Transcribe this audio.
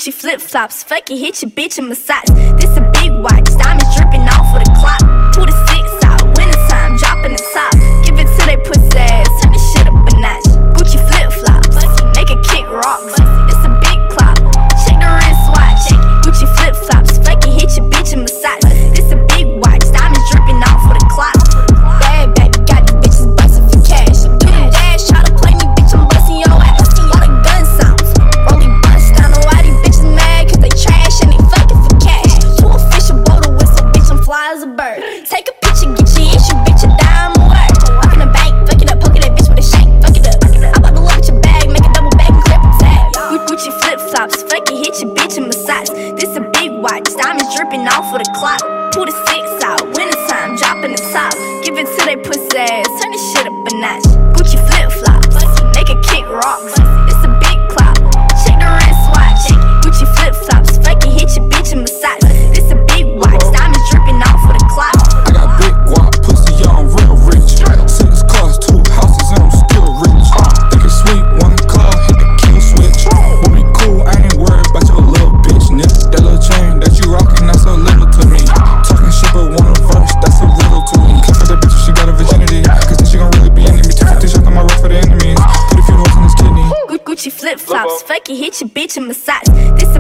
Gucci flip-flops, fuck it, hit your bitch in massage. This a big watch, diamonds dripping off of the clock. 2 to 6 out, wintertime, dropping the top. Give it to they pussy ass, turn this shit up a notch. Gucci flip-flops, make a kick rocks. This a big clock, check the wrist watch. Gucci flip-flops, fuck it, hit your bitch in massage. This a big watch, diamonds dripping off of the clock. Bad baby, got these bitches bustin' for cash. Do the dash, try to play me, bitch, I'm bustin' your ass. All the gun sounds, rolling bust down. Know why these bitches mad, cause they trash and they fucking for cash. Too official, blow the whistle, bitch, I'm fly as a bird. Take a picture, get your issue, bitch, a dime a word. Walk in the bank, fuck it up, poke it that bitch with a shank, fuck it up. I'm about to look at your bag, make a double bag and clip a tag. Gucci flip-flops, fuck it, hit your bitch in massage. This a big watch, diamonds dripping off of the clock. 2 to 6 out, wintertime, dropping the top. Give it to they pussy ass, turn this shit up a notch. Gucci flip-flops, make a kick rocks. This a big clock, check the wrist watch. Gucci flip-flops, fuck it, hit your bitch in massage. This a big watch, diamonds dripping off of the clock. I got big guap, pussy, yeah, I'm real rich. 6 cars, 2 houses, and I'm still rich. Think it's sweet, 1 car, hit the kill switch. We'll be cool, I ain't worried about your little bitch, nigga. That little chain that you rockin', that's so little to me. Talking shit, but one verse, that's a riddle to me. Cut for that bitch if she got a virginity, cause then she gon' really be into me. 250 shots on my rock for the enemies. Put a few holes in his kidney. Gucci flip-flops, fuck it, hit your bitch in massage. This